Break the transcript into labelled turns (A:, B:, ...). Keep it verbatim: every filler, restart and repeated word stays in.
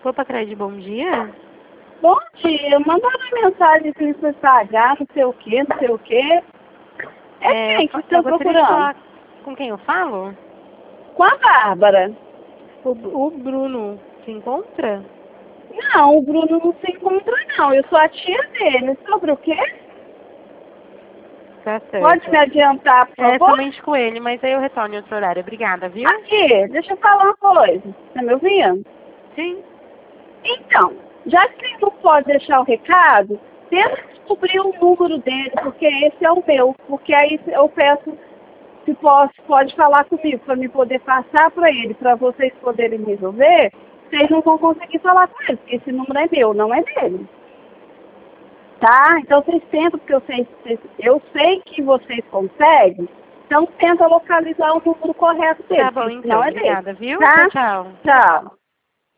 A: Copa Cred, bom dia.
B: Bom dia, mandaram uma mensagem assim para pagar, não sei o que, não sei o que. É,
A: É,
B: quem que
A: eu
B: estão
A: gostaria de
B: procurando?
A: falar com quem eu falo?
B: Com a Bárbara.
A: O, o Bruno se encontra?
B: Não, o Bruno não se encontra não, eu sou a tia dele. Sobre o quê?
A: Tá certo.
B: Pode me adiantar, por
A: É
B: favor?
A: somente com ele, mas aí eu retorno em outro horário. Obrigada, viu?
B: Aqui, deixa eu falar uma coisa. Tá me ouvindo?
A: Sim.
B: Então, já que ele não pode deixar o recado, tenta descobrir o número dele, porque esse é o meu. Porque aí eu peço se posso, pode falar comigo, para me poder passar para ele, para vocês poderem resolver. Vocês não vão conseguir falar com ele, porque esse número é meu, não é dele. Tá? Então vocês tentam, porque eu sei, eu sei que vocês conseguem, então tenta localizar o número correto dele,
A: Tá bom,
B: porque
A: então.
B: senão é dele.
A: Obrigada, viu?
B: Tá?
A: Tchau, tchau.
B: Tchau.